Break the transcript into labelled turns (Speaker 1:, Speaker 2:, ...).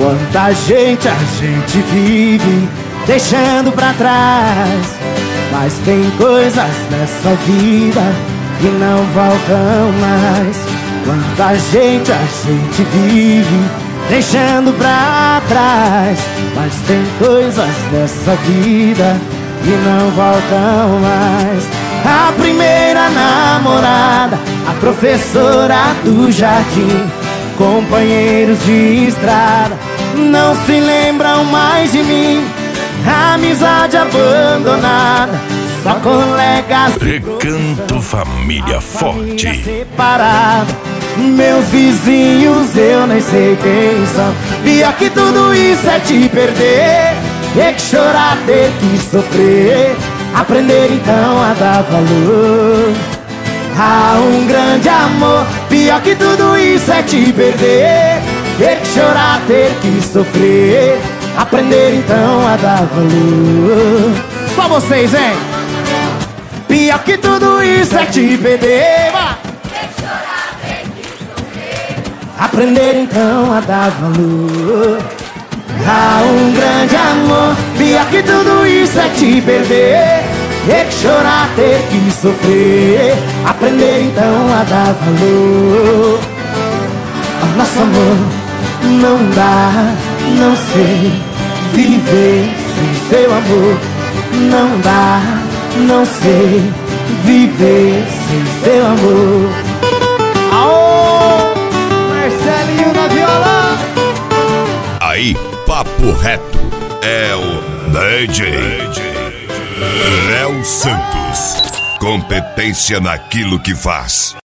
Speaker 1: Quanta gente a gente vive deixando pra trás, mas tem coisas nessa vida que não voltam mais. Quanta gente a gente vive deixando pra trás, mas tem coisas nessa vida que não voltam mais. A primeira namorada, a professora do jardim, companheiros de estrada, não se lembram mais de mim. Amizade abandonada, só colegas.
Speaker 2: Recanto Família Forte.
Speaker 1: Separada, meus vizinhos eu nem sei quem são. Pior que tudo isso é te perder, ter que chorar, ter que sofrer, aprender então a dar valor a um grande amor. Pior que tudo isso é te perder, ter que chorar, ter que sofrer, aprender então a dar valor. Só vocês, hein? Pior que tudo isso é te perder, ter que chorar, ter que sofrer, aprender então a dar valor a um grande amor. Pior que tudo isso é te perder, ter que chorar, ter que sofrer, aprender então a dar valor ao nosso amor. Não dá, não sei viver sem seu amor. Não dá, não sei viver sem seu amor. Aô, Marcelinho da viola.
Speaker 2: Aí, papo reto, é o DJ Léo Santos. Competência naquilo que faz.